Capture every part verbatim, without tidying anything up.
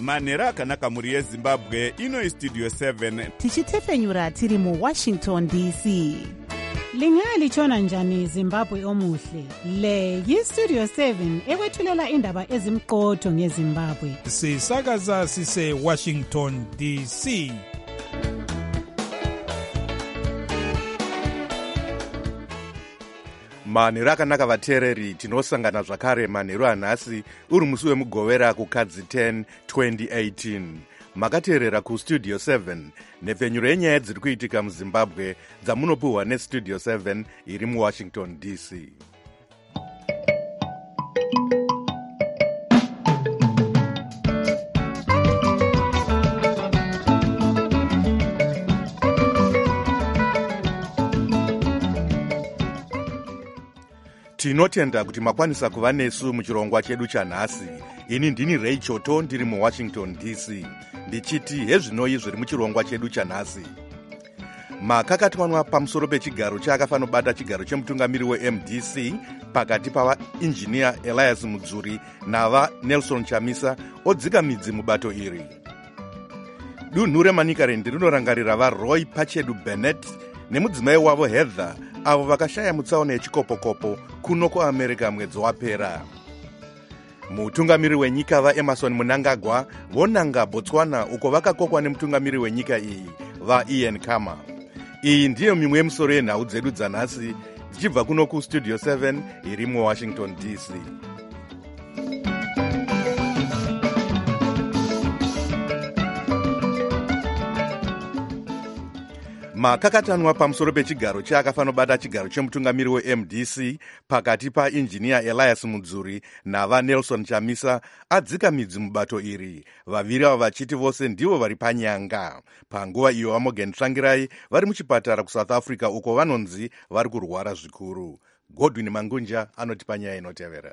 manhero akanaka mhuri yezimbabwe. Ino istudio seven tichitefenyura tiri muwashington D C. Lingalitshona njani Zimbabwe omuhle? Le yistudio seven ekwethulela indaba ezimqotho ngeZimbabwe. Sisakaza sise Washington D C. Manhero akanaka vateereri, tinosangana zvakare manhero anhasi uri musi wemugovera kukadzi ten twenty eighteen. Makateerera kustudio seven, nhepfenyuro yenyaya dziri kuitika muZimbabwe dzamunopuhwa nestudio seven iri muWashington D C. Tinotenda kuti makwanisa kuva nesu muchirongwa chedu chanhasi. Ini ndini Ray Choto ndiri muWashington D C. Ndichiti hezvinoi zviri muchirongwa chedu chanhasi. Makakatwanwa pamusoro pechigaro chaakafanobata chigaro chemutungamiri weM D C pakati pavainjiniya Elias Mudzuri nava Nelson Chamisa odzika midzi mubato iri. Dunhu reManicaland rinorangarira vaRoy Pachedu Bennett nemudzimai wavo Heather avo vakashaya mutsaona yechikopokopo kuno kuAmerica mwedzi wapera. Mutungamiri wenyika vaEmerson Mnangagwa vonanga Botswana uko vakakokwa nemutungamiri wenyika iyi vaIan Khama. Iyi ndiyo mimwe yemisoro yenhau dzedu dzanhasi dzichibva kuno kustudio seven iri muWashington D C. Makakatanwa pamusoro pechigaro chaakafanobata chigaro chemutungamiri weM D C pakati painjiniya Elias Mudzuri nava Nelson Chamisa adzika midzi mubato iri. Vaviri ava vachiti vose ndivo vari panyanga. Panguva iyo vaMorgan Tsvangirai vari muchipatara kuSouth Africa uko vanonzi vari kurwara zvikuru. Godwin Mangunja anotipa nyaya inotevera.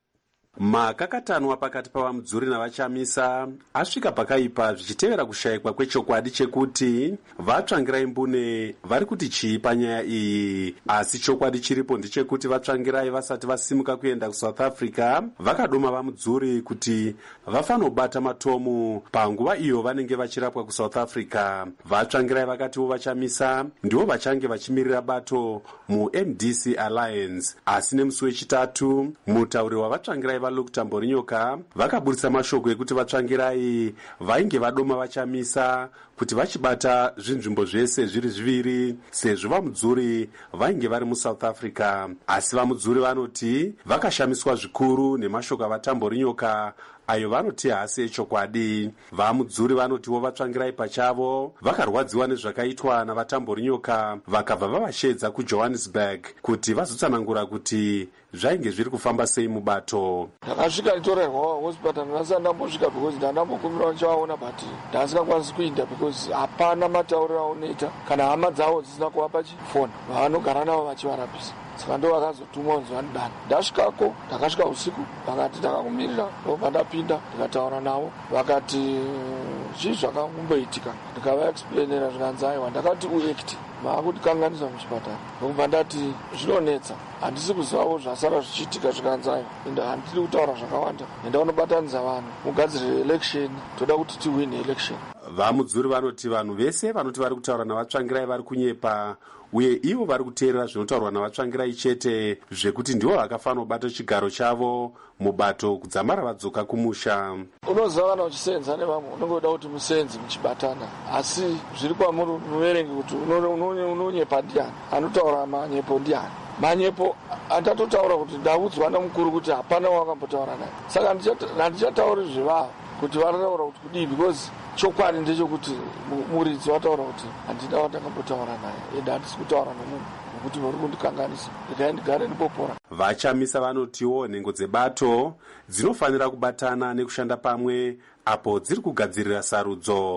Makakatanwa pakati pavaMudzuri navaChamisa asvika pakaipa zvichitevera kushayikwa kwechokwadi chekuti vaTsvangirai mbune vari kuti chii panyaya iyi. Asi chokwadi chiripo ndechekuti vaTsvangirai vasati vasimuka kuenda kuSouth Africa vakadoma vaMudzuri kuti vafanobata matomu panguva iyo vanenge vachirapwa kuSouth Africa. VaTsvangirai vakatiwo vaChamisa ndivo vachange vachimirira bato muM D C Alliance. Asi nemusi wechitatu mutauri wavaTsvangirai vaLuke Tamborinyoka vakaburitsa mashoko ekuti vaTsvangirai vainge vadoma vaChamisa kuti vachibata zvinzvimbo zvese zviri zviviri sezvo vaMudzuri vainge vari muSouth Africa. Asi vaMudzuri vanoti vakashamiswa zvikuru nemashoko avaTamborinyoka ayo vanoti hasi echokwadi. VaMudzuri vanotiwo vaTsvangirai pachavo vakarwadziwa nezvakaitwa navaTamborinyoka vakabva vavashedza kuJohannesburg kuti vazotsanangura kuti zvainge zviri kufamba sei mubato. Ndakasvika nditorerwa hospital ndasanda ndambosvika because ndandambokumbira ndichaona but ndasingakwanisi kuinda because hapana matauriro aunoita kana hama dzavo dzisina kuvapa chifoni vavanogara navo vachivarapisa. Saka ndo vakazotumwa kunzi vanodana. Ndasvikako ndakasvika usiku vakati ndakakumirira ndobva ndapinda ndikataura navo vakati zvii zvakangomboitika. Ndikavaexplainera zvikanzi aiwa ndakati uact maakundikanganisa muchipatara ndobva ndati zvinonetsa handisi kuzivawo zvasara zvichiitika zvikanzi aiwa ende handidi kutaura zvakawanda enda unobatanidza vanhu mugadzirire election toda kuti tiwine election. VaMudzuri vanoti vanhu vese vanoti vari kutaura navaTsvangirai vari kunyepa uye ivo vari kuteerera zvinotaurwa navaTsvangirai chete zvekuti ndivo vakafanobata chigaro chavo mubato kudzamara vadzoka kumusha. Unoziva kana uchisenza nevamwe unongoda kuti musenzi muchibatana asi zviri kwamuri muverenge kuti unonyepa ndiani anotaura manyepo ndiani. Manyepo andatotaura kuti ndaudzwa namukuru kuti hapana wakambotaura naye saka handichatauri zvivavo kuti varataura kuti kudii because chokwadi ndechekuti muridzi wataura kuti handina watangambotaura naye ende handisi kutaura nomunhu nokuti vari kundikanganisa regai ndigare ndipopora. VaChamisa vanotiwo nhengo dzebato dzinofanira kubatana nekushanda pamwe apo dziri kugadzirira sarudzo.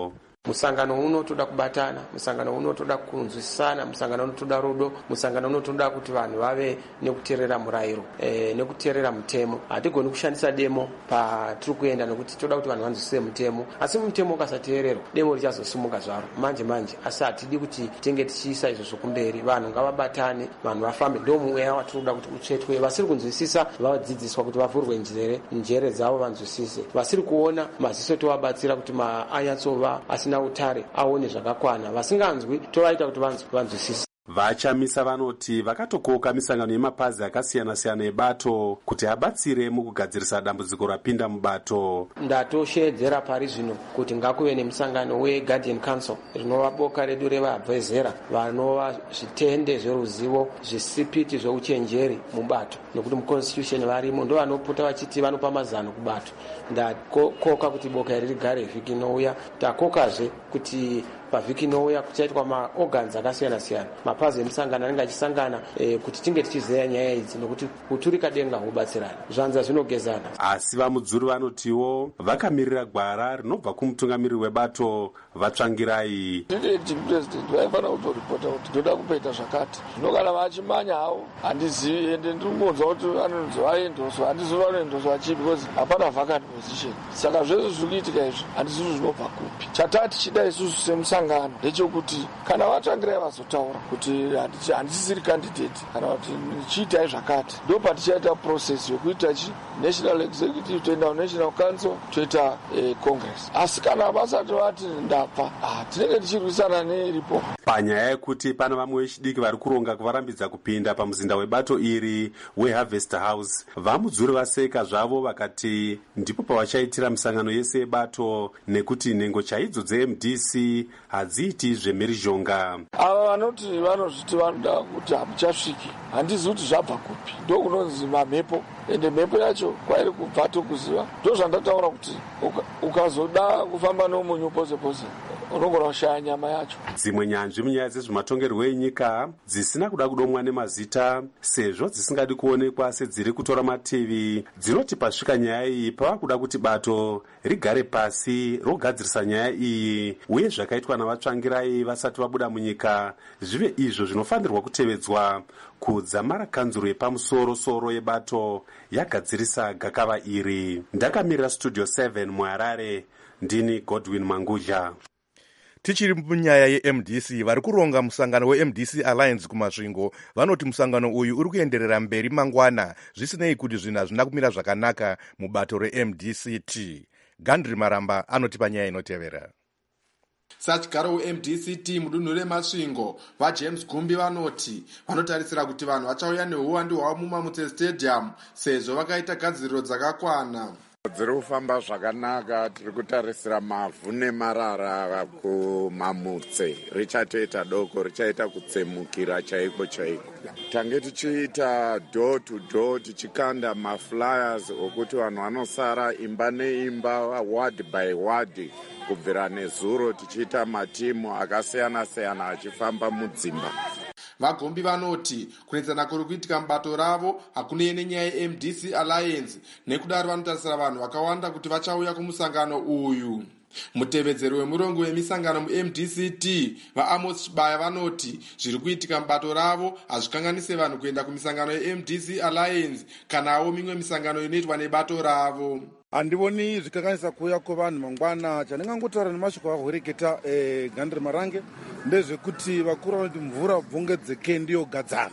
musangano unotoda kubatana, musangano unotoda kunzwisisana, musangano unotoda rudo, musangano unotoda kuti vanhu vave nekuteerera murayiro e, nekuteerera mutemo. Hatigoni kushandisa demo patiri kuenda nekuti toda kuti vanhu vanzwisise mutemo, asi mutemo ukasateererwa demo richazosimuka zvaro manje manje. Asi hatidi kuti tinge tichiisa izvo zvokumberi, vanhu ngavabatane, vanhu vafambe. Ndo mweya watiri kuda kuti utsvetwe. Vasiri kunzwisisa vadzidziswa kuti vavhurwe njere njere dzavo vanzwisise. Vasiri kuona maziso tovabatsira kuti anyatsova asina utare aone zvakakwana. Vasinganzwi tovaita kuti vanzwisise. Vachamisa vanoti vakatokoka misangano yemapazi akasiyana-siyana ebato kuti abatsire mukugadzirisa dambudziko rapinda mubato. Ndatosheedzera pari zvino kuti ngakuve nemusangano weGuardian Council, rinova boka redu revabvezera vanova zvitende zveruzivo, zvisipiti zveuchenjeri mubato, nekuti muconstitution varimo ndo vanopota vachiti vanopa mazano kubato. Ndakoka kuti boka iri rigare vhiki inouya. Takokazve kuti pavhiki inouya kuchaitwa maorgans akasiyana-siyana, mapazi emusangano anenge achisangana e, kuti tinge tichizeya nyaya idzi, nokuti kuturika denga hubatsirana, zvanza zvinogezana. Asi vamudzuri vanotiwo vakamirira gwara rinobva kumutungamiriri webato Vatsvangirai. Ndinoti president vaifana kutoripota kuti ndoda kupeita zvakati, zvino kana vachimanya havo handizivi, ende ndirikungonzwa kuti vanonzi vaendoswa, handizivi vanoendoswa chii, because hapana vacant position. Saka zvese zviri kuitika izvi handisivi zvinobva kupi. Chatati chida isusu semusangano ndechekuti kana Vatsvangirai vazotaura kuti handisisiri candidate kana kuti chiitai zvakati, ndo patichaita process yokuita chi national executive toenda national council toita eh, congress. Asi kana vasati vati ndapfa, ah, tinenge tichirwisana neiripo. Panyaya yekuti pana vamwe vechidiki vari kuronga kuvarambidza kupinda pamuzinda webato iri weHarvest House, vamudzuri vaseka zvavo vakati ndipo pavachaitira misangano yese yebato, nekuti nhengo chaidzo dze-M D C hadziiti zvemhirizhonga. Ava vanoti vanozviti vanoda kuti hamuchasviki, handizivi kuti zvabva kupi, ndo kunonzi mamhepo, ende mhepo yacho kwairi kubva tokuziva. Ndo zvandataura kuti ukazoda kufamba nomunyu pose pose unogona kushaya nyama yacho. Dzimwe nyanzvi munyaya dzezvematongerwo enyika dzisina kuda kudomwa nemazita sezvo dzisingadi kuonekwa sedziri kutora mativi, dzinoti pasvika nyaya iyi pava kuda kuti bato rigare pasi rogadzirisa nyaya iyi, uye zvakaitwa naVatsvangirai vasati vabuda munyika zvive izvo zvinofanirwa kutevedzwa kudzamara kanzuro yepamusoro-soro yebato yagadzirisa gakava iri. Ndakamirira Studio seven muHarare, ndini Godwin Manguja. Tichiri munyaya ye-M D C, vari kuronga musangano we-M D C Alliance kumasvingo vanoti musangano uyu uri kuenderera mberi mangwana zvisinei kuti zvinhu hazvina kumira zvakanaka mubato re-M D C T. Gandri Maramba anoti panyaya inotevera. Sachigaro we-M D C T mudunhu remasvingo vaJames Gumbi vanoti vanotarisira kuti vanhu vachauya neuwandu hwavo muMamutse Stadium sezvo vakaita gadziriro dzakakwana. Dziri kufamba zvakanaka, tiri kutarisira mavhu nemarara kuMamutse richatoita doko, richaita kutsemukira chaiko chaiko. Tange tichiita door to door tichikanda maflyers okuti vanhu vanosara imba neimba, ward by ward, kubvira nezuro tichiita matimu akasiyana-siyana achifamba mudzimba. Vagombi vanoti kunetsana kuri kuitika mubato ravo hakunei nenyaya ye-M D C Alliance, nekudaro vanotarisira vanhu vakawanda kuti vachauya kumusangano uyu. Mutevedzeri wemurongo wemisangano mu-M D C T vaAmos Chibaya vanoti zviri kuitika mubato ravo hazvikanganise vanhu kuenda kumisangano ye-M D C Alliance kanawo mimwe misangano inoitwa nebato ravo. Handivoni zvikanganisa kuuya kwevanhu mangwana. Chandingangotaura nemashoko ahwereketa eh, Gandri Marange ndezvekuti vakuru vanoti mvura bvongedzeke ndiyo gadzana.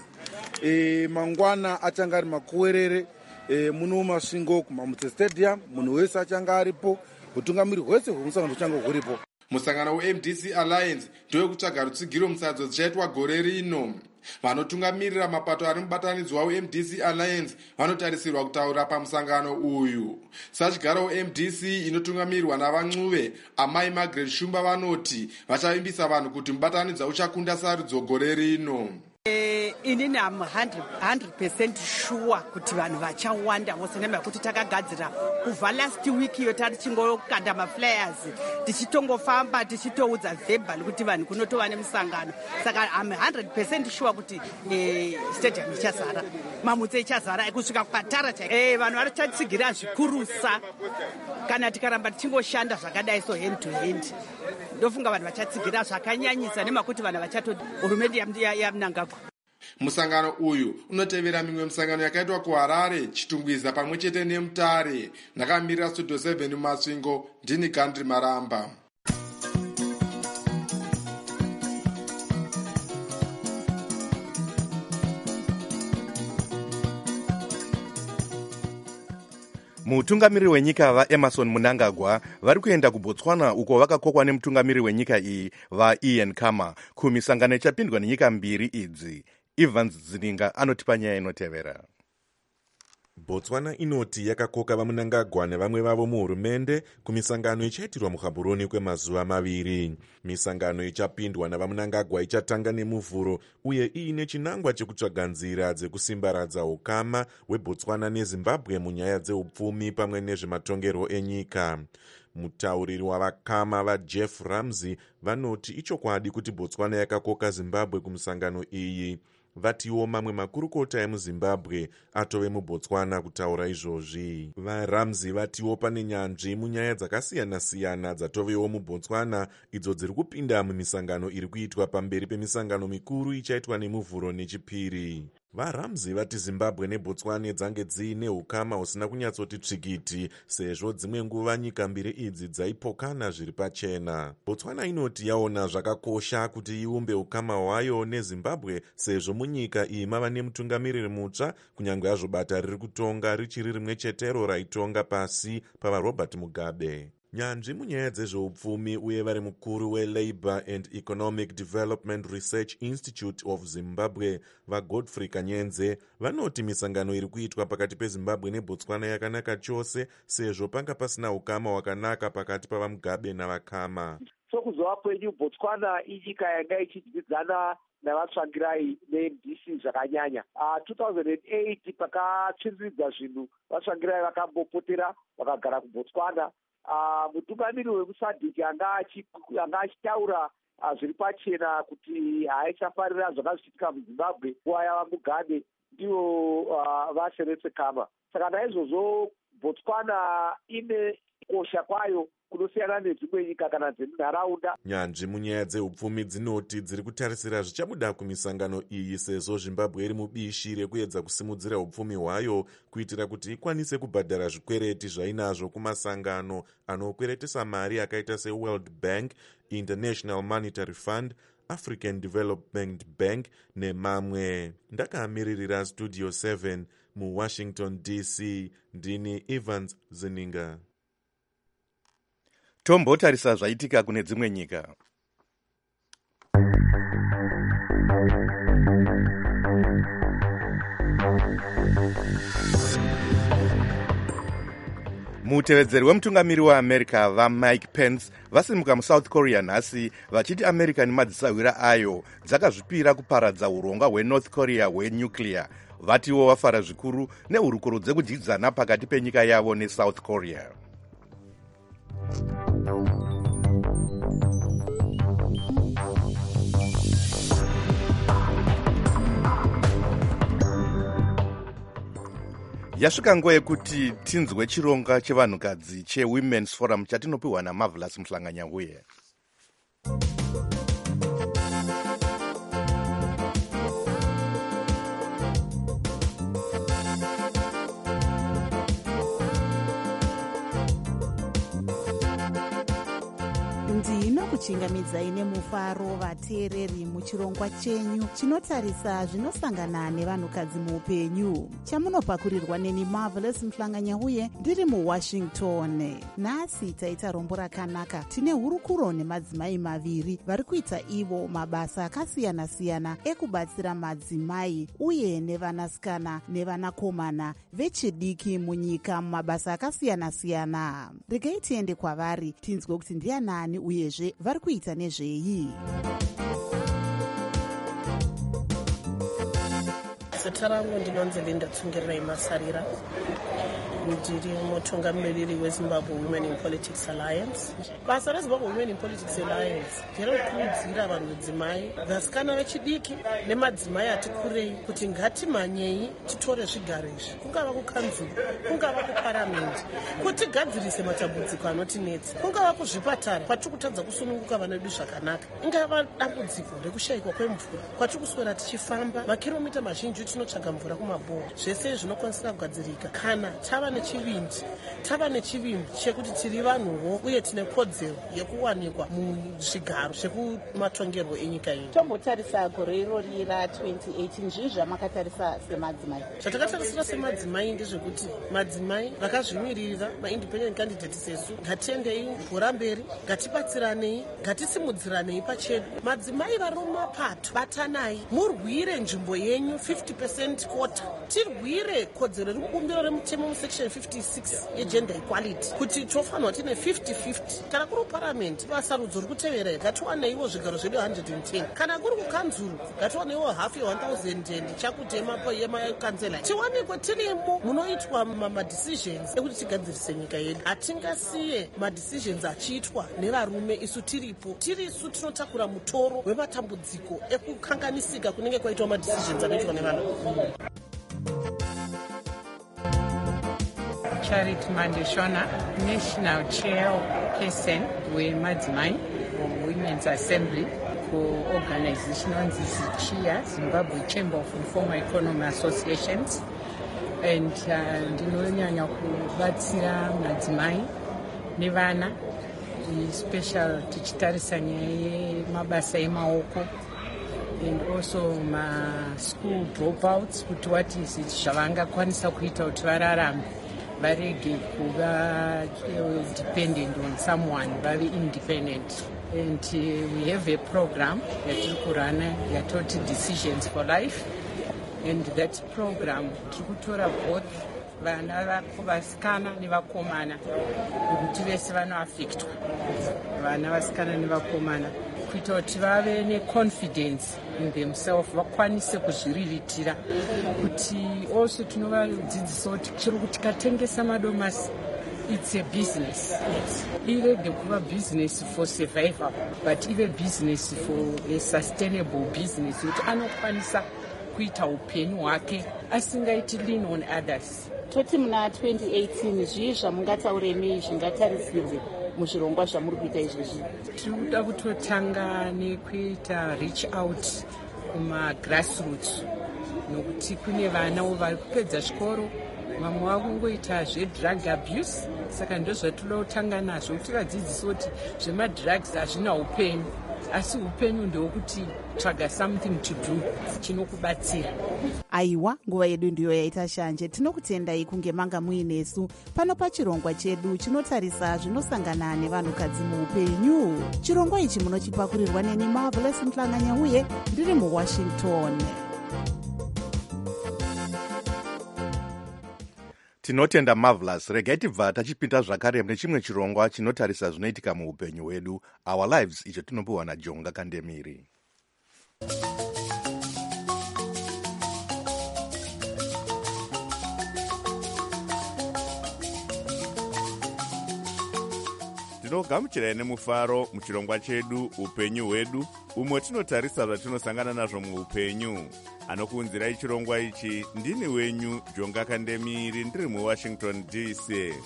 E, mangwana achanga ari makuwerere e, muno masvingo kuMamutse Stadium, munhu wese achanga aripo, utungamiri hwese hwemusangano huchanga huripo. Musangano we-M D C Alliance ndoyokutsvaga rutsigiro musadzo dzichaitwa gore rino. Vanotungamirira mapato ari mubatanidzwa we-M D C Alliance vanotarisirwa kutaura pamusangano uyu. Sachigaro we-M D C inotungamirirwa navancuve Amai Margaret Shumba vanoti vachavimbisa vanhu kuti mubatanidzwa uchakunda sarudzo gore rino. Eh, inini am one hundred percent sure kuti vanhu vachawanda musenema kuti takagadzira kubva last week iyo tari chingokanda maflyers tichitongofamba tichitoudza verbal kuti vanhu kunotova nemusangano. Saka am one hundred percent sure kuti eh, stadium ichazara, Mamutse ichazara kusvika kwatara cha eh, vanhu varichatsigira zvikurusa kana tikaramba tichingoshanda zvakadai so hand to hand. ndofunga vanhu vachatsigira zvakanyanyisa nemakuti vanhu vachatoti hurumende yamunangagwa. Musangano uyu unotevera mimwe misangano yakaitwa kuHarare, Chitungwiza pamwe chete neMutare. Ndakamirira Studio seven Masvingo, ndini Gandhi Maramba. Mutungamiri wenyika vaEmerson Mnangagwa vari kuenda kuBotswana uko vakakokwa nemutungamiri wenyika iyi vaIan Khama kumisangano ichapindwa nenyika mbiri idzi. Evans Zininga anotipa nyaya inotevera. Botswana inoti yakakoka vaMnangagwa nevamwe vavo muhurumende kumisangano ichaitirwa muGaborone kwemazuva maviri. Misangano ichapindwa navaMnangagwa ichatanga nemuvhuro uye iine chinangwa chekutsvaga nzira dzekusimbaradza ukama hweBotswana neZimbabwe munyaya dzeupfumi pamwe nezvematongerwo enyika. Mutauriri wavakama vaJeff Ramsey vanoti ichokwadi kuti Botswana yakakoka Zimbabwe kumisangano iyi. Vatiwo mamwe makurukota emuZimbabwe atove muBotswana kutaura izvozvi. VaRamsey vatiwo pane nyanzvi munyaya dzakasiyana-siyana dzatovewo muBotswana idzo dziri kupinda mumisangano iri kuitwa pamberi pemisangano mikuru ichaitwa nemuvhuro nechipiri. VaRamsey vati Zimbabwe neBotswana dzange dziine ukama husina kunyatsoti tsvikiti sezvo dzimwe nguva nyika mbiri idzi dzaipokana zviri pachena. Botswana inoti yaona zvakakosha kuti iumbe ukama hwayo neZimbabwe sezvo munyika iyi mava nemutungamiriri mutsva kunyange hazvo bata riri kutonga richiri rimwe chetero raitonga pasi pavaRobert Mugabe. Nyanzvi munyaya dzezveupfumi uye vari mukuru weLabour and Economic Development Research Institute of Zimbabwe vaGodfrey Kanyenze vanoti misangano iri kuitwa pakati peZimbabwe neBotswana yakanaka chose sezvo panga pasina ukama hwakanaka pakati pavaMugabe navaKhama. So kuzova kwenyu Botswana inyika yanga ichidyidzana navatsvangirai ne-M D C zvakanyanya. Uh, two thousand eight pakatsvinziridza zvinhu vatsvangirai vakambopotera vakagara kuBotswana. Uh, mutungamiri wemusadhiki anga achitaura uh, zviri pachena kuti haichafarira zvanga zvichiitika muZimbabwe nguva yava Mugabe ndivo uh, vaSeretse Khama. Saka naizvozvo Botswana ine kosha kwayo kunosiyana nedzimwe nyika kana dzemunharaunda. Nyanzvi munyaya dzeupfumi dzinoti dziri kutarisira zvichabuda kumisangano iyi sezvo Zimbabwe iri mubishi rekuedza kusimudzira upfumi hwayo kuitira kuti ikwanise kubhadhara zvikwereti zvainazvo kumasangano anokweretesa mari akaita seWorld Bank, International Monetary Fund, African Development Bank nemamwe. Ndakamiririra Studio seven muWashington D C, ndini Evans Zininga. Tombotarisa zvaitika kune dzimwe nyika. Mutevedzeri wemutungamiri weAmerica vaMike Pence vasimuka muSouth Korea nhasi vachiti America nemadzisawira ayo dzakazvipira kuparadza urongwa hweNorth Korea hwenuclear. Vatiwo vafara zvikuru nehurukuro dzekudyidzana pakati penyika yavo neSouth Korea. Yasvika nguva yekuti tinzwe chironga chevanhukadzi cheWomen's Forum chatinopiwa naMarvelous Mhlanganyahuye. ndinokuchingamidzai nemufaro vateereri muchirongwa chenyu chinotarisa zvinosangana nevanhukadzi muupenyu chamunopakurirwa neni Marvelous Mhlanganyahuye ndiri muWashington. Nhasi taita rombo rakanaka. Tine hurukuro nemadzimai maviri vari kuita ivo mabasa akasiyana-siyana ekubatsira madzimai uye nevanasikana nevanakomana vechidiki munyika mumabasa akasiyana-siyana. Regai tiende kwavari tinzwe kuti ndianani uyezve vari kuita nezvei. Zita rangu ndinonzi Linda Tsungirirai Masarira. ndiri mutungamiriri weZimbabwe Women in Politics Alliance. Basa reZimbabwe Women in Politics Alliance nderekukurudzira vanhu vedzimai, vasikana vechidiki nemadzimai ati kurei kuti ngatimhanyei titore zvigaro izvi, kungava kukanzuru, kungava kuparamende, kuti gadzirise matambudziko anotinetsa, kungava kuzvipatara kwatiri kutadza kusununguka vana vedu zvakanaka, ingava dambudziko rekushayikwa kwemvura kwatiri kuswera tichifamba makiromita mazhinji tinotsvaga mvura kumabhora. Zvese zvinokwanisira kugadzirika kana tava nechivindi tava nechivimbi chekuti tiri vanhuwo uye tine kodzero yekuwanikwa muzvigaro zvekumatongerwo enyika ino. Tombotarisa gore irori ra twenty eighteen zvii zvamakatarisa semadzimai? Zvatakatarisa semadzimai ndezvekuti madzimai vakazvimirira maindependent candidates sesu ngatiendei bhora mberi, ngatibatsiranei, ngatisimudziranei pachedu. Madzimai vari mumapato batanai, murwire nzvimbo yenyu fifty percent quota, tirwire kodzero remubumbiro remutemo musection fifty-six yegender equality kuti tofanwa tine fifty fifty. Kana kuri parliament basarudzo rikutevera ngatiwaneiwo zvigaro zvedu one hundred ten, kana kuri kukanzuru ngatiwaneiwo half ye one thousand and chakutema yemakanzela, tiwanikwe tirimo munoitwa madecisions ekuti tigadzirise nyika yedu. Hatingasiye madecisions achiitwa nevarume isu tiripo, tiri isu tinotakura mutoro wematambudziko ekukanganisika kunenge kwaitwa madecisions anoitwa nevanhu. Charity Mandeshona, National Chairperson weMadzimai Women's Assembly ku-organization onzi ZICHIA, Zimbabwe Chamber of Informal Economy Associations, and uh, ndinonyanya kubatsira madzimai nevana, special tichitarisa nyaya yemabasa emaoko and also ma school dropouts, kuti what is it zvavangakwanisa kuita kuti vararame varege kuva dependent on someone, very independent. And uh, we have a program yatiri kurana yatoti Decisions for Life, and that program tiri kutora both vana vasikana nevakomana kuti vese vanoaffectwa, vana vasikana nevakomana, kuita kuti vave neconfidence in themselves, vakwanise kuzviriritira. Kuti also tinovadzidzisa kuti chero kuti tikatengesa madomasi, it's a business. Yes. Irege kuva business for survival, but even business for a sustainable business, kuti anokwanisa kuita upenyu hwake asingaiti lean on others. Toti muna twenty eighteen zvii zvamungatauremi zvingatarisirwe muzvirongwa zvamuri kuita izvezvi? Tiri kuda kutotanga nekuita reach out kuma grassroots, nokuti kune vanawo vari kupedza zvikoro, vamwe vakungoita zvedrug abuse, saka ndozvatinoda kutanga nazvo kuti vadzidzise kuti zvemadrugs hazvina upenyu, asi upenyu ndewokuti tsvaga something to do chinokubatsira. Aiwa, nguva yedu ndiyo yaita shanje. Tinokutendai kunge manga muinesu pano pachirongwa chedu chinotarisa zvinosangana nevanhukadzi muupenyu. Chirongwa ichi munochipakurirwa neni Marvelous Mhlanganya uye ndiri muWashington. Tinotenda Marvelous. Regai tibva tachipinda zvakare nechimwe chirongwa chinotarisa zvinoitika muupenyu hwedu, Our Lives, icho tinopiwa naJonga Kandemiri. tinogamuchirai nemufaro muchirongwa chedu upenyu hwedu, umwe tinotarisa zvatinosangana nazvo muupenyu. Anokuunzirai chirongwa ichi ndini wenyu Jonga Kandemiri, ndiri muWashington D C.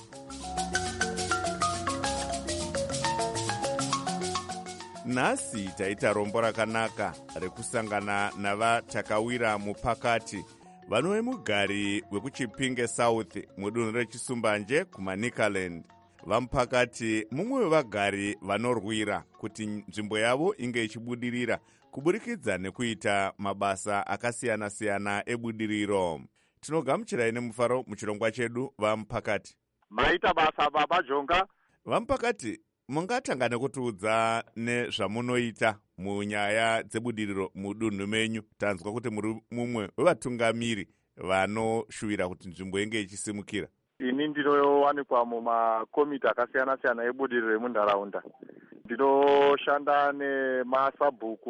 Nhasi taita rombo rakanaka rekusangana navatakawira mupakati vanove mugari wekuchipinge South mudunhu rechisumbanje kuManicaland. Vamupakati mumwe wevagari vanorwira kuti nzvimbo yavo inge ichibudirira kuburikidza nekuita mabasa akasiyana-siyana ebudiriro. Tinogamuchirai nemufaro muchirongwa chedu Vamupakati. Maita basa baba Jonga. Vamupakati, mungatanga nekutiudza nezvamunoita munyaya dzebudiriro mudunhu menyu. Tanzwa kuti muri mumwe wevatungamiri vanoshuvira kuti nzvimbo inge ichisimukira. Ini ndinowanikwa mumakomiti akasiyana-siyana ebudiriro emunharaunda. Ndinoshanda nemasabhuku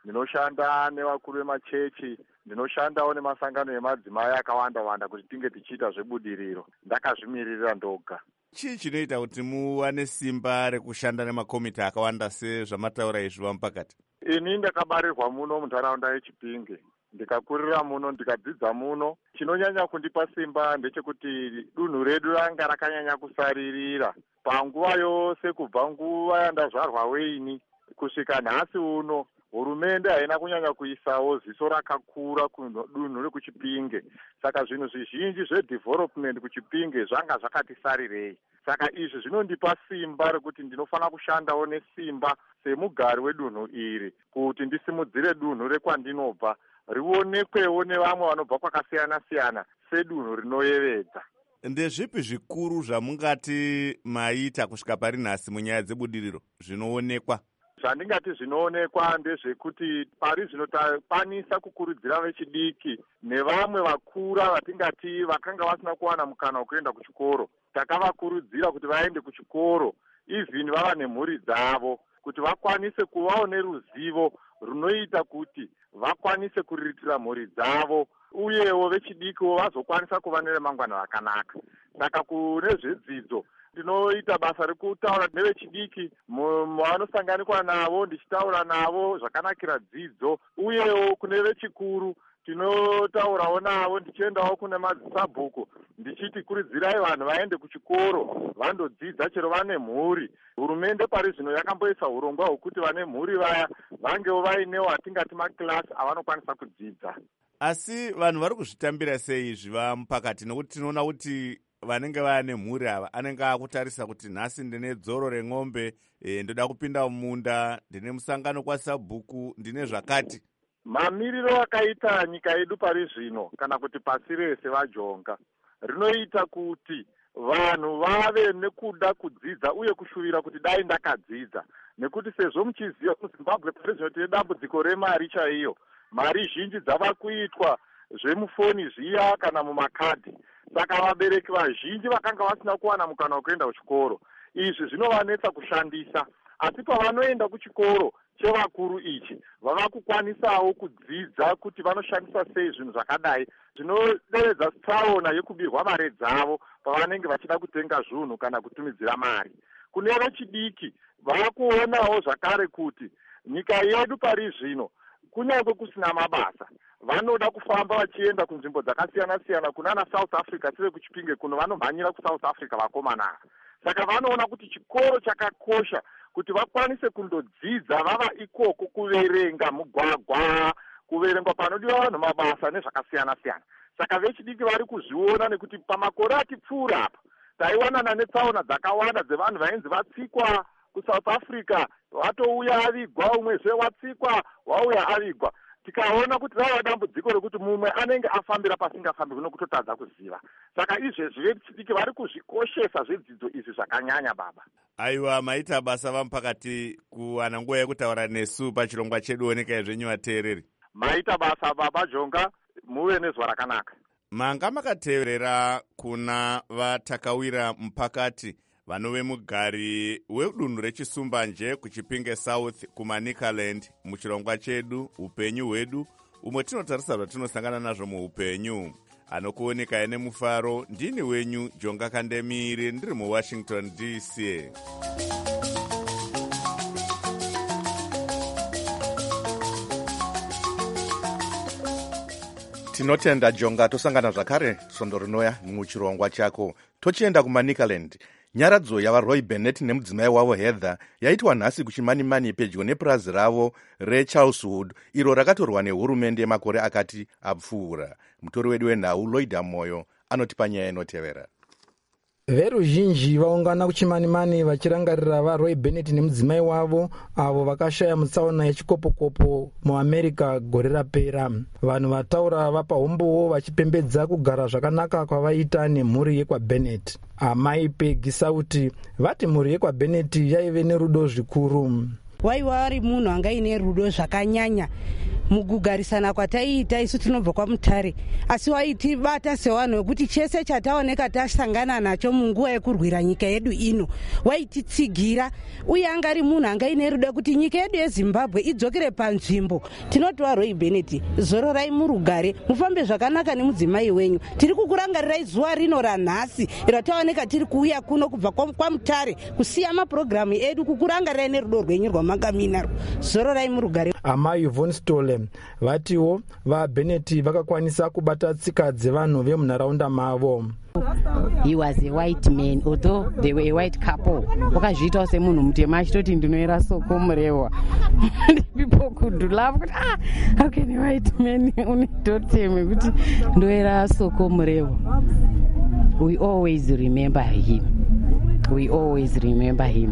ndinoshanda nevakuru vemachechi, ndinoshandawo nemasangano emadzimai akawanda wanda kuti tinge tichiita zvebudiriro. Ndakazvimiririra ndoga. Chii chinoita kuti muwane simba rekushanda nemakomiti akawanda sezvamataura izvi vamupakati? Ini ndakabarirwa muno muntaraunda yeChipinge, ndikakurira muno, ndikadzidza muno. Chinonyanya kundipa simba ndechekuti dunhu redu ranga rakanyanya kusaririra panguva yose, kubva nguva yandazvarwa weini kusvika nhasi uno. Hurumende haina kunyanya kuisawo ziso rakakura kudunhu rekuChipinge. Saka zvinhu zvizhinji zvedevelopment kuChipinge zvanga zvakati sarirei. Saka izvi zvinondipa simba rekuti ndinofanira kushandawo nesimba semugari wedunhu iri kuti ndisimudzire dunhu rekwandinobva rionekwewo nevamwe vanobva kwakasiyana siyana sedunhu rinoyevedza. Ndezvipi zvikuru zvamungati maita kusvika pari nhasi munyaya dzebudiriro zvinoonekwa? Zvandingati zvinoonekwa ndezvekuti pari zvinokwanisa kukurudzira vechidiki nevamwe vakura vatingati vakanga vasina kuwana mukana wekuenda kuchikoro. Takavakurudzira kuti vaende kuchikoro, even vava nemhuri dzavo, kuti vakwanise kuvawo neruzivo runoita kuti vakwanise kuriritira mhuri dzavo, uyewo vechidikiwo vazokwanisa kuva neremangwana rakanaka. Saka kune zvedzidzo ndinoita basa rekutaura nevechidiki vanosanganikwa navo, ndichitaura navo zvakanakira dzidzo, uyewo kune vechikuru tinotaurawo navo, ndichiendawo kune madzisabhuku ndichiti kuridzirai vanhu vaende kuchikoro vandodzidza chero vane mhuri. Hurumende pari zvino yakamboisa urongwa hwekuti vane mhuri vaya vangewo vainewo atingati makilasi avanokwanisa kudzidza. Asi vanhu vari kuzvitambira sei izvi vamupakati? Nokuti tinoona kuti vanenge vane mhuri ava anenge akutarisa kuti nhasi ndine dzoro remombe, e, ndoda kupinda mumunda, ndine musangano kwasabhuku, ndine zvakati. Mamiriro akaita nyika yedu pari zvino kana kuti pasi rese vajonga rinoita kuti vanhu vave nekuda kudzidza uye kushuvira kuti dai ndakadzidza, nekuti sezvo muchiziva kuZimbabwe pari zvino tine dambudziko remari chaiyo. Mari zhinji dzava kuitwa zvemufoni zviya kana mumakadhi. Saka vabereki vazhinji vakanga vasina kuwana mukana wekuenda kuchikoro. Izvi zvinovanetsa kushandisa, asi pavanoenda kuchikoro chevakuru ichi vava kukwanisawo kudzidza kuti vanoshandisa sei zvinhu zvakadai, zvinoderedza tsaona yekubirwa mari dzavo pavanenge vachida kutenga zvinhu kana kutumidzira mari. Kune vechidiki vava kuonawo zvakare kuti nyika yedu pari zvino kunyange kusina mabasa vanoda kufamba vachienda kunzvimbo dzakasiyana siyana kunana South Africa, sire kuChipinge kuno vanomhanyira kuSouth Africa vakomana. Saka vanoona kuti chikoro chakakosha kuti vakwanise kundodzidza vava ikoko, kuverenga mugwagwa, kuverengwa panodiwa vanhu mabasa nezvakasiyana siyana. Saka vechidiki vari kuzviona nekuti pamakore atipfuura apa taiwanana netsaona dzakawanda dzevanhu vainzi vatsikwa kuSouth Africa, watouya avigwa, umwezve watsikwa wauya avigwa. Tikaona kuti rava dambudziko rekuti mumwe anenge afambira pasingafambi nokutotadza kuziva. Saka izvezvi vechidiki vari kuzvikoshesa zvedzidzo izvi zvakanyanya baba. Aiwa, maita basa vamupakati kuwana nguva yekutaura nesu pachirongwa chedu Onekai zvenyu vateereri. Maita basa baba Jonga, muve nezuva rakanaka. Manga makateerera kuna vatakawira mupakati vanove mugari wedunhu reChisumbanje kuChipinge South kuManicaland muchirongwa chedu upenyu hwedu, umwe tinotarisa zvatinosangana nazvo muupenyu. Anokuonekai nemufaro, ndini wenyu Jonga Kandemiri, ndiri muWashington D C. Tinotenda Jonga, tosangana zvakare svondo rinoya muchirongwa chako. Tochienda kuManicaland. Nyaradzo yavaRoy Bennett nemudzimai wavo Heather yaitwa nhasi kuchimanimani pedyo nepurazi ravo reCharleswood, iro rakatorwa nehurumende makore akati apfuura. Mutori wedu wenhau Lloyd Moyo anotipa nyaya inotevera. Veruzhinji vaungana kuchimanimani vachirangarira vaRoy Bennett nemudzimai wavo avo vakashaya mutsaona yechikopokopo muAmerica gore rapera. Vanhu vataura vapa hombowo vachipembedza kugara zvakanaka kwavaita nemhuri yekwaBennett. Amai Peggy Sauti vati mhuri yekwaBennett yaive nerudo zvikuru. Waiva vari munhu anga ine rudo zvakanyanya. mukugarisana kwataiita isu tinobva kwaMutare, asi waitibata sevanhu wekuti chese chataoneka tasangana nacho munguva yekurwira nyika yedu ino waititsigira, uye anga ari munhu anga ine rudo kuti nyika yedu yeZimbabwe idzokere panzvimbo. Tinoti waRoy Bennett, zororai murugare, mufambe zvakanaka nemudzimai wenyu. Tiri kukurangarirai zuva rino ranhasi rataoneka tiri kuuya kuno kubva kwaMutare kusiya mapurogiramu edu kukurangarirai nerudo rwenyu rwamakamina. Zororai murugare. Amai Yvonne Stole vatiwo vaBennett vakakwanisa kubata tsika dzevanhu vemunharaunda mavo. He was a white man, although they were a white couple. Wakazviita semunhu mutema achitoti ndinoera soko murewa. People could laugh, ah, how can a white man unitoteme kuti ndoera soko murewa. We always remember him. We always remember him.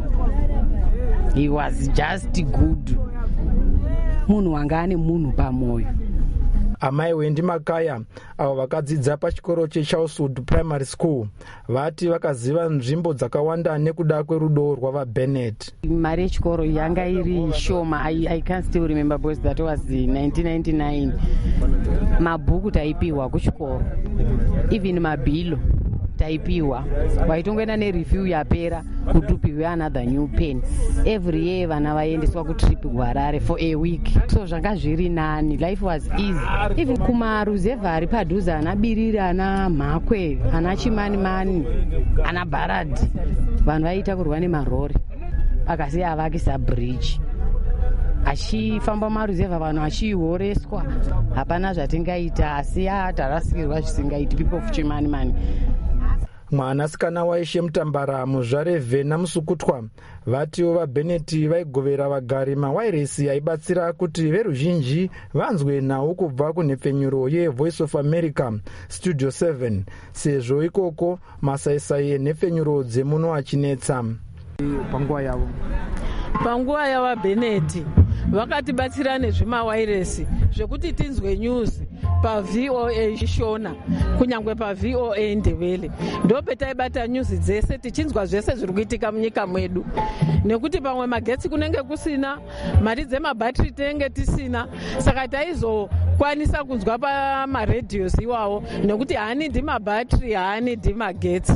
He was just good. Munhu wanga ane munhu pamoyo. Amai Wendi Makaya avo vakadzidza pachikoro cheCharleswood Primary School vati vakaziva nzvimbo dzakawanda nekuda kwerudo rwavaBennett. Mari yechikoro yanga iri shoma. I, I can't still remember because that was nineteen ninety-nine. Mabhuku taipiwa kuchikoro, even mabhilo taipiwa. Waitongoenda nereview yapera kutupiwe another new pen. Every year vana vaendeswa kutrip kuHarare for a week. So zvanga zviri nani, life was easy. Even kumaruzevha ari padhuze ana Biriri, ana Mhakwe, ana Chimanimani, ana Bharadhi, vanhu vaiita kurwa nemarori akasiya avakisa bridge. Achifamba maruzevha vanhu achihoreswa, hapana zvatingaita, asi tarasikirwa zvisingaiti, people of Chimanimani. Mwanasikana waishe Mutambara muzvare Vhena Musukutwa vatiwo vaBennett vaigovera vagari mawairesi aibatsira kuti veruzhinji vanzwe nhau kubva kunhepfenyuro yeVoice of America Studio seven, sezvo ikoko masaisai enhepfenyuro dzemuno achinetsa. Panguva yavo panguva yavaBennett vakatibatsira nezvimawairesi zvekuti tinzwe news paV O A Shona kunyangwe paV O A Ndebele. Ndope taibata news dzese tichinzwa zvese zviri kuitika munyika mwedu, nekuti pamwe magetsi kunenge kusina, mari dzemabhatiri tinenge tisina, saka taizokwanisa kunzwa pamaredhios iwawo, nekuti haanidi mabhatiri, haanidi magetsi.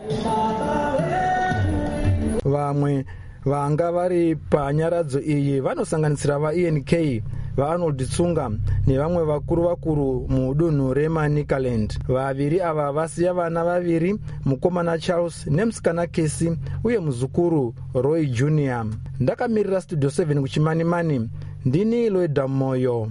Vamwe vanga vari panyaradzo iyi vanosanganisira vaE N K, vaArnold Tsunga nevamwe vakuru vakuru mudunhu reManicaland. Vaviri ava vasiya vana vaviri, mukomana Charles nemusikana Casey uye muzukuru Roy Junior. Ndakamirira Studio seven kuChimanimani, ndini Loida Moyo.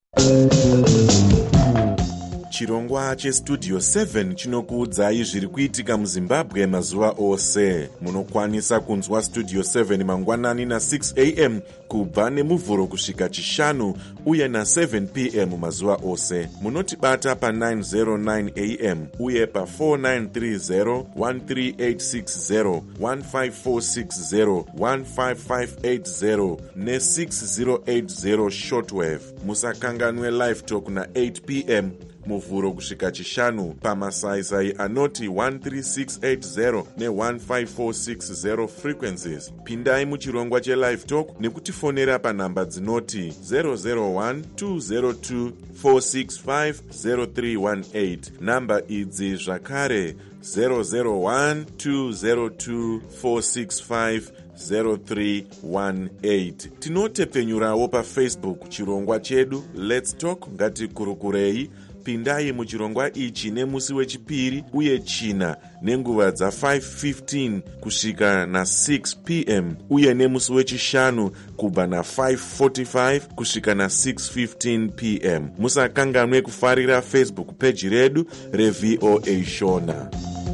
Chirongwa chestudio seven chinokuudzai zviri kuitika muZimbabwe mazuva ose. Munokwanisa kunzwa studio seven mangwanani na six a m kubva nemuvhuro kusvika chishanu uye na seven p m mazuva ose. Munotibata pa nine oh nine a m uye pa four nine three zero, one three eight six zero, one five four six zero, one five five eight zero ne six zero eight zero shortwave. Musakanganwe live talk na eight p m muvhuro kusvika chishanu pamasaisai anoti one three six eight zero ne one five four six zero frequencies. Pindai muchirongwa chelive talk nekutifonera panhamba dzinoti zero zero one two zero two four six five zero three one eight. Namba idzi zvakare zero zero one two zero two four six five zero three one eight. Tinotepfenyurawo paFacebook chirongwa chedu Let's Talk ngatikurukurei. Pindai muchirongwa ichi nemusi wechipiri uye china nenguva dza five fifteen kusvika na six p m uye nemusi wechishanu kubva na five forty-five kusvika na six fifteen p m. Musakanganwe kufarira Facebook page redu reV O A Shona.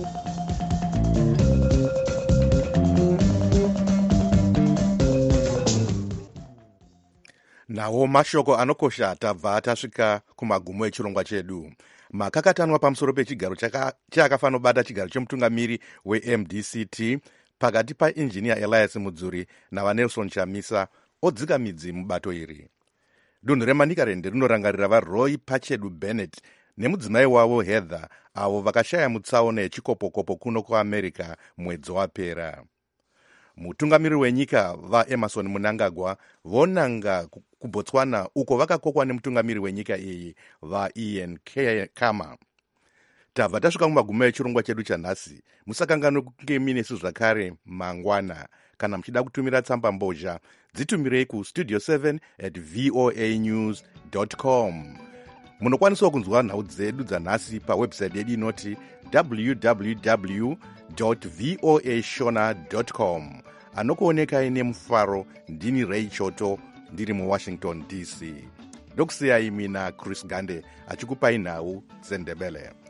Nawo mashoko anokosha tabva tasvika kumagumo echirongwa chedu. Makakatanwa pamusoro pechigaro chakafanobata chigaro chemutungamiri weM D C T pakati painjiniya Elias Mudzuri navaNelson Chamisa odzika midzi mubato iri. Dunhu reManicaland rinorangarira vaRoy Pachedu Bennett nemudzimai wavo Heather avo vakashaya mutsaona yechikopokopo kuno kuAmerica mwedzi wapera. mutungamiri wenyika vaemerson mnangagwa vonanga kubotswana uko vakakokwa nemutungamiri wenyika iyi vaian khama. tabva tasvika mumagumo echirongwa chedu chanhasi. musakanganwe kunge minesu zvakare mangwana. kana muchida kutumira tsamba mbozha dzitumirei kustudio seven at voa news dot com. munokwanisawo kunzwa nhau dzedu dzanhasi pawebsite yedu inoti www voa shona dot com. anokuonekai nemufaro ndini Ray Choto ndiri muwashington D C. ndokusiyai mina Chris Gande achikupai nhau dzendebele.